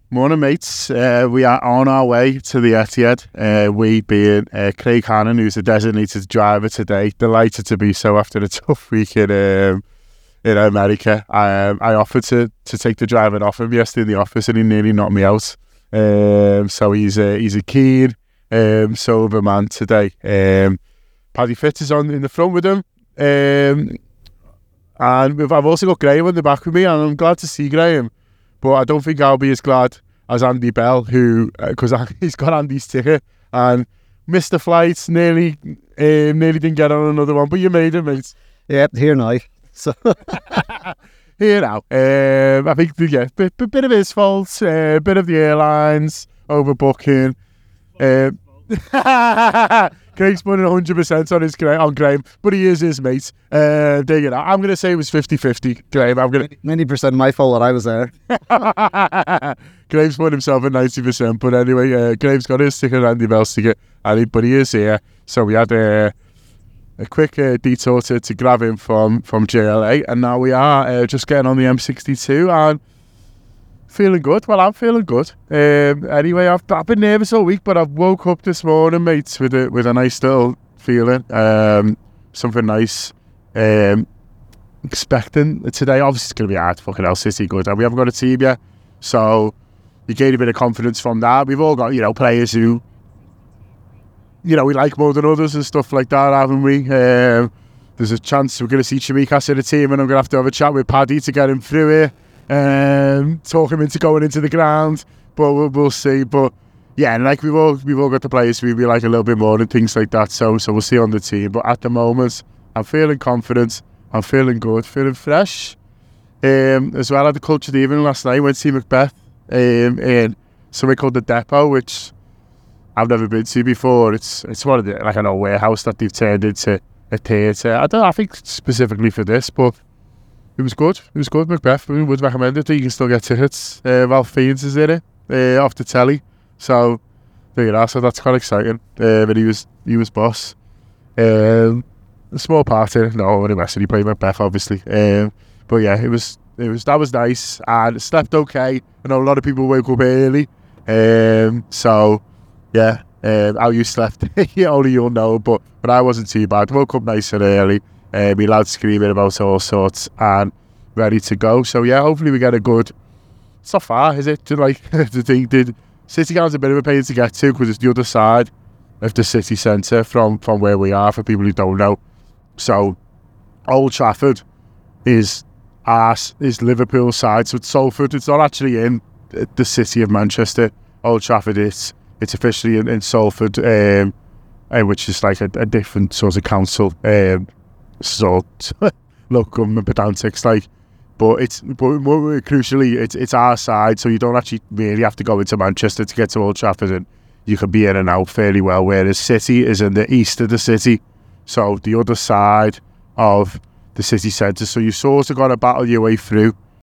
Morning, mates. We are on our way to the Etihad. We being Craig Hannon, who's the designated driver today. Delighted to be so after a tough week in America. I offered to take the driving off him yesterday in the office, and he nearly knocked me out. So he's a keen, sober man today. Paddy Fitz is on in the front with him. And I've also got Graham in the back with me, and I'm glad to see Graham. But I don't think I'll be as glad as Andy Bell, who, because he's got Andy's ticket and missed the flights, nearly didn't get on another one. But you made it, mate. Yep, here now. So here now. I think bit of his fault, bit of the airlines overbooking. Craig's putting 100% on Graham, but he is his mate. I'm going to say it was 50-50, Graham. Many percent my fault that I was there. Graham's put himself at 90%, but anyway, Graham's got his ticket, Andy Bell's ticket, but he is here. So we had a quick detour to grab him from JLA, and now we are just getting on the M62 and feeling good. Well, I'm feeling good. Anyway, I've been nervous all week, but I've woke up this morning, mates, with a nice little feeling. Something nice. Expecting today. Obviously, it's going to be hard. Fucking hell, City good. And we haven't got a team yet, so you gain a bit of confidence from that. We've all got, players who, we like more than others and stuff like that, haven't we? There's a chance we're going to see Chimikas in the team, and I'm going to have a chat with Paddy to get him through here. Talk him into going into the ground, but we'll see. But yeah, and like we've all got the players we like a little bit more and things like that. So we'll see on the team. But at the moment, I'm feeling confident. I'm feeling good, feeling fresh. As well, I had the culture evening last night. Went to see Macbeth in something called the Depot, which I've never been to before. It's one of the like an old warehouse that they've turned into a theatre. I think specifically for this, but it was good. It was good, Macbeth. We would recommend it. You can still get tickets. Ralph Fiennes is in it, off the telly. So there you are. So that's quite exciting. But he was boss. A small part in it. No, only Weston. He played Macbeth, obviously. But yeah, that was nice. And slept okay. I know a lot of people wake up early. So yeah, how you slept, only you'll know. But I wasn't too bad. Woke up nice and early. My lads screaming about all sorts and ready to go. So yeah, hopefully we get a good. It's not far, is it? The City Ground's a bit of a pain to get to because it's the other side of the city centre from where we are. For people who don't know, so Old Trafford is Liverpool side. So it's Salford. It's not actually in the city of Manchester. Old Trafford is. It's officially in Salford, which is like a different sort of council. Sort local government pedantics, but crucially it's our side, so you don't actually really have to go into Manchester to get to Old Trafford, and you can be in and out fairly well, whereas City is in the east of the city, so the other side of the city centre, so you sort of got to battle your way through